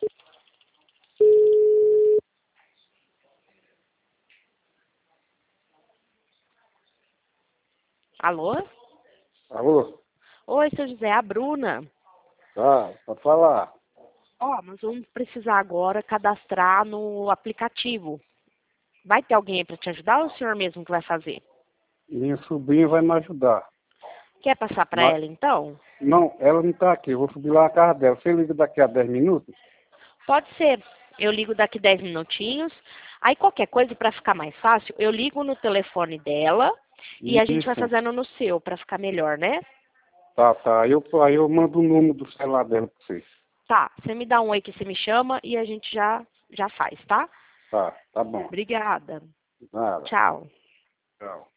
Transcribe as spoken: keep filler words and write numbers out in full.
Alô? Alô? Oi, seu José, é a Bruna. Tá, pode falar. Ó, nós vamos precisar agora cadastrar no aplicativo. Vai ter alguém aí para te ajudar ou é o senhor mesmo que vai fazer? Minha sobrinha vai me ajudar. Quer passar para Mas, ela então? não, ela não tá aqui. Eu vou subir lá na casa dela. Você liga daqui a dez minutos? Pode ser. Eu ligo daqui dez minutinhos. Aí qualquer coisa, para ficar mais fácil, eu ligo no telefone dela e a gente vai Isso. fazendo no seu, para ficar melhor, né? Tá, tá. Aí eu, aí eu mando o número do celular dela pra vocês. Tá, você me dá um oi que você me chama e a gente já, já faz, tá? Tá, tá bom. Obrigada. Nada. Tchau. Tchau.